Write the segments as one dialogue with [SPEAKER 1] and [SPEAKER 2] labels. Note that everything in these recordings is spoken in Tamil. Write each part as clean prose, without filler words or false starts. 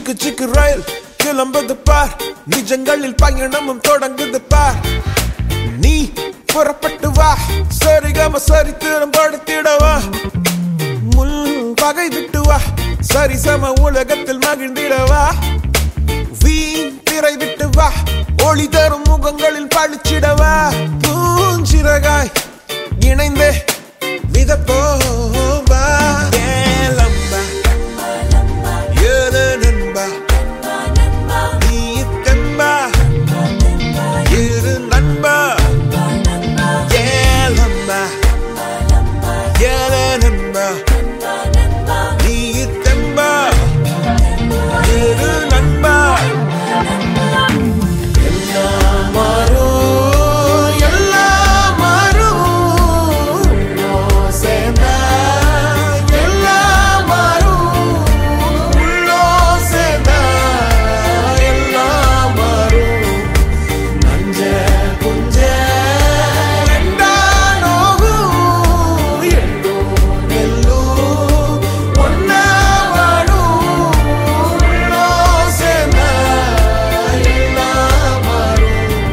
[SPEAKER 1] சிக்கு சிக்கு ரயில் கிளம்புது பார், நிஜங்களில் பயணமும் தொடங்குது பார். நீ புறப்பட்டு வா, சரிகம சரித்திரம் படுத்திடவா. முள் பகை விட்டு வா, சரிசம உலகத்தில் மகிழ்ந்திடவா. வீண் திரை விட்டு வா, ஒளி தரும் முகங்களில் பழிச்சிடவா. பூஞ்சிறகாய் இணைந்தே மிதப்போவா. ஏலம்பா ஏழு நண்பா, நீ தெம்பா இரு நண்பா. ஏலம்பா ஏழு நண்பா, நீ தெம்பா இரு நண்பா. எல்லாம் மாறும் எல்லாம் மாறும், சேர்ந்தா எல்லாம் மாறும். உள்ளோ சேர்ந்தா எல்லாம் மாறும். நஞ்ச புஞ்ச ரெண்டா நோகும், எள்ளும் நெல்லும் ஒன்னா வாடும். உள்ளோ சேர்ந்தா எல்லாம் மாறும்.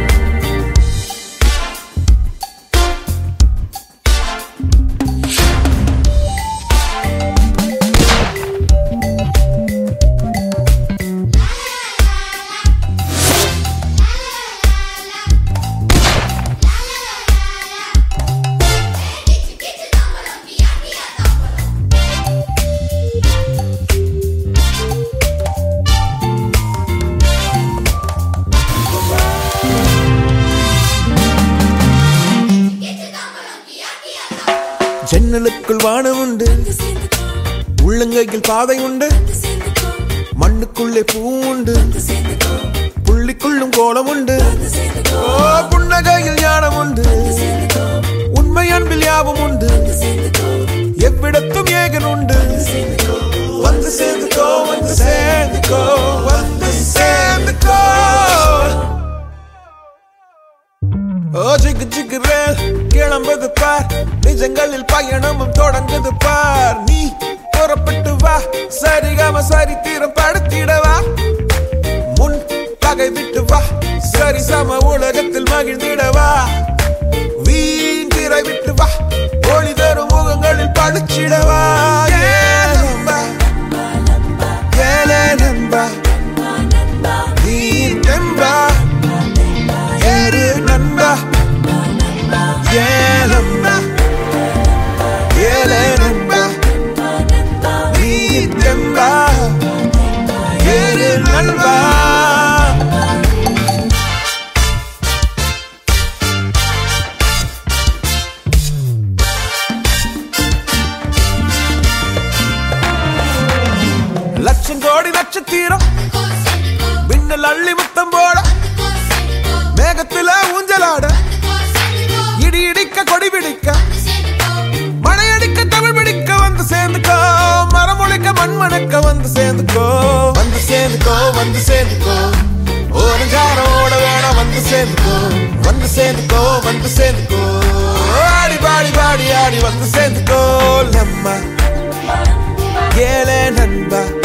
[SPEAKER 1] ஜன்னலுக்குள் வானம் உண்டு, உள்ளங்கையில் பாதை உண்டு. மண்ணுக்குள்ளே பூ உண்டு, புள்ளிக்குள்ளும் கோலம் உண்டு. ஓ புன்னகையில் ஞானம் உண்டு, உண்மை அன்பில் யாவும் உண்டு. எவ்விடத்தும் ஏகன் உண்டு. வந்து சேர்ந்துக்கோ வந்து சேர்ந்துக்கோ வந்து சேர்ந்துக்கோ. ஓ ஜிகு ஜிகு ரேல் கிளம்புது பார், நிஜங்களில் பயணமும் தொடங்குது பார். நீ புறப்பட்டு வா, சரிகம சரித்திரம் படுத்திடவா. முன் பகை விட்டு வா, சரிசம உலகத்தில் மகிழ்ந்திடவா. வீண் திரை விட்டு வா, ஒளி தரும் முகங்களில் பழிச்சிடவா. ஏலம்பா ஏலே நண்பா, நீ தெம்பா ஏறு நண்பா. ஏலம்பா ஏலே நண்பா, நீ தெம்பா ஏறு நண்பா. லட்சம் கோடி நட்சத்திரம் மின்னல் அள்ளி முத்தம் போட, மேகத்தில ஊஞ்சலாட, இடி இடிக்க கொடி பிடிக்க, மழையடிக்க தமிழ் பிடிக்க வந்து சேர்ந்துக்கோ. மரம் ஒழிக்க மண் மணக்க வந்து சேர்ந்துக்கோ. வந்து சேர்ந்துக்கோ வந்து சேர்ந்துக்கோ, ஓரஞ்சாரம் ஓட வேணாம் வந்து சேர்ந்துக்கோ. வந்து சேர்ந்துக்கோ வந்து சேர்ந்துக்கோ, ஆடி பாடி பாடி ஆடி வந்து சேர்ந்துக்கோ. நம்ம ஏலே நண்பா